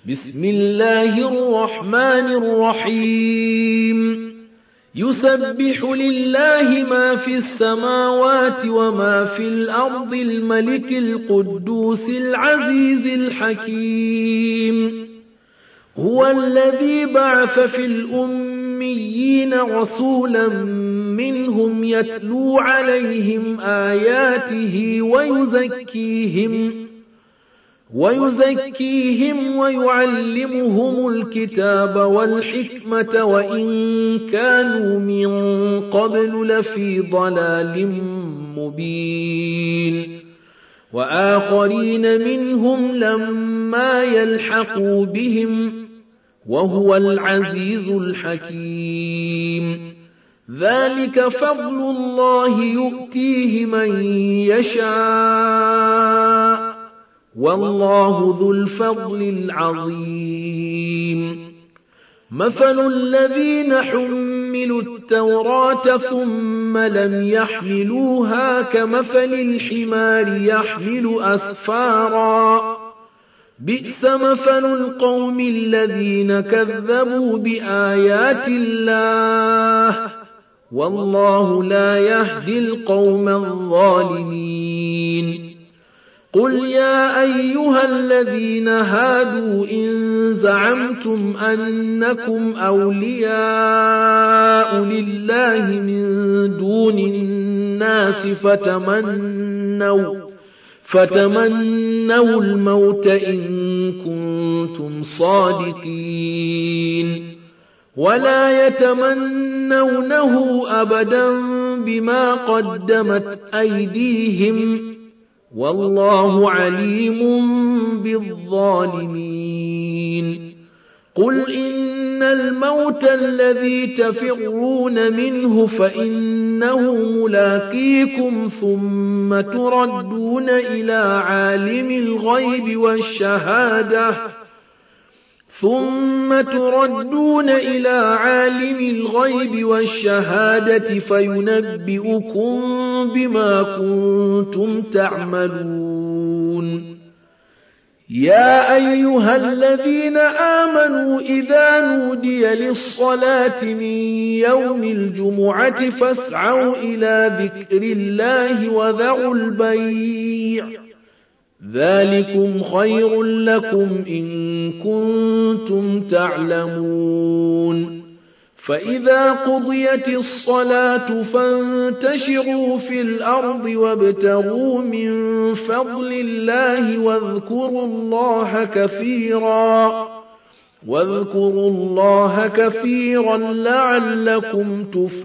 بسم الله الرحمن الرحيم يسبح لله ما في السماوات وما في الأرض الملك القدوس العزيز الحكيم هو الذي بعث في الأميين رسولا منهم يتلو عليهم آياته ويزكيهم ويعلمهم الكتاب والحكمة وإن كانوا من قبل لفي ضلال مبين وآخرين منهم لما يلحقوا بهم وهو العزيز الحكيم ذلك فضل الله يؤتيه من يشاء والله ذو الفضل العظيم مثل الذين حملوا التوراة ثم لم يحملوها كمثل الحمار يحمل أسفارا بئس مثل القوم الذين كذبوا بآيات الله والله لا يهدي القوم الظالمين قل يا أيها الذين هادوا إن زعمتم أنكم أولياء لله من دون الناس فتمنوا الموت إن كنتم صادقين ولا يتمنونه أبدا بما قدمت أيديهم والله عليم بالظالمين قل إن الموت الذي تفرون منه فإنه ملاقيكم ثم تردون إلى عالم الغيب والشهادة فينبئكم بما كنتم تعملون يا أيها الذين آمنوا إذا نودي للصلاة من يوم الجمعة فاسعوا إلى ذكر الله وذروا البيع ذلكم خير لكم إن كنتم تعلمون فإذا قضيت الصلاة فانتشروا في الأرض وابتغوا من فضل الله واذكروا الله كثيرا لعلكم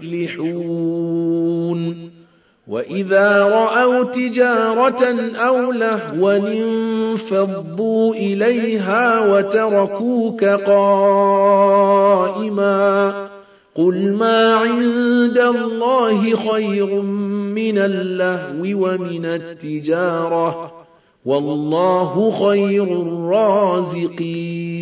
تفلحون وإذا رأوا تجارة أو لهوا انفضوا إليها وتركوك قائما قل ما عند الله خير من اللهو ومن التجارة والله خير الرازقين